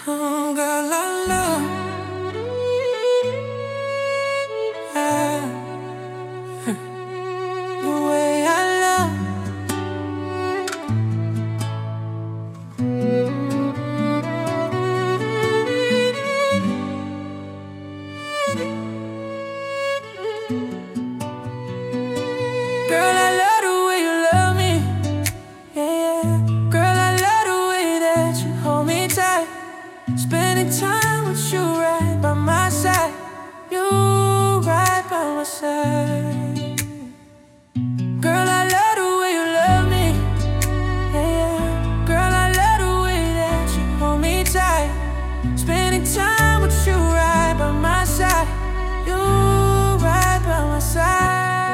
Oh, girl, I love the way I love. Girl, I love the way you love me. Yeah, yeah. Girl, I love the way that you hold me tight. Spending time with you right by my side. You right by my side. Girl, I love the way you love me. Yeah, yeah. Girl, I love the way that you hold me tight. Spending time with you right by my side. You right by my side.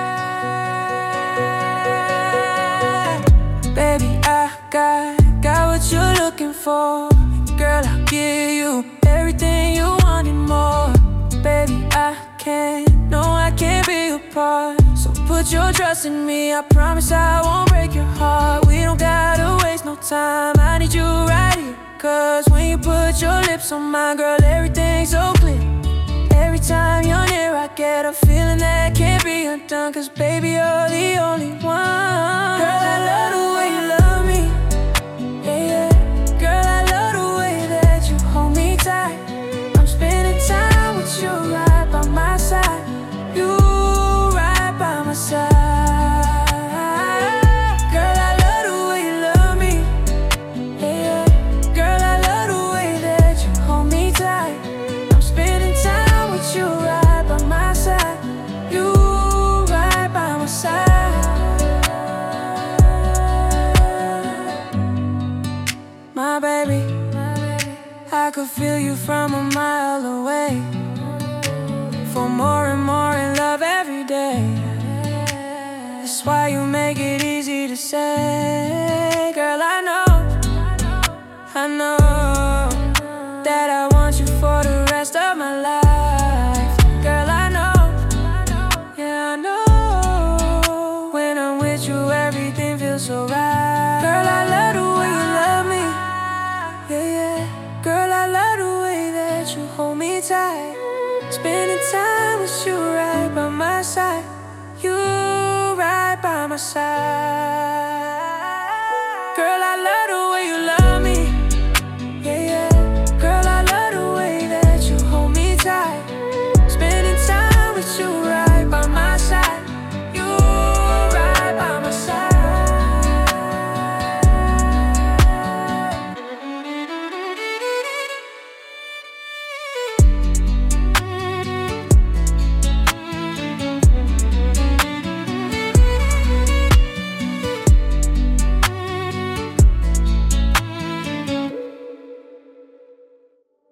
Baby, I got what you're looking for. Girl, I'll give you everything you want and more. Baby, no, I can't be apart. So put your trust in me, I promise I won't break your heart. We don't gotta waste no time, I need you right here. Cause when you put your lips on mine, girl, everything's so clear. Every time you're near, I get a feeling that can't be undone. Cause baby, you're the only one. Girl, I love the way you love me. Yeah, yeah. Girl, I love the way that you hold me tight. I'm spending time with you right by my side. You right by my side. Girl, I love the way you love me. Yeah, yeah. Girl, I love the way that you hold me tight. I'm spending time with you right by my side. You right by my side. My baby, I could feel you from a mile away. For more and more in love every day. That's why you make it easy to say. Girl, I know that I want you for the rest of my life. Girl, I know, yeah, I know. When I'm with you, everything feels so right. Girl, I love the way you love me. Yeah, yeah. Girl, I love the way that you hold me tight. Spending time with you right by my side. You right by my side. Girl,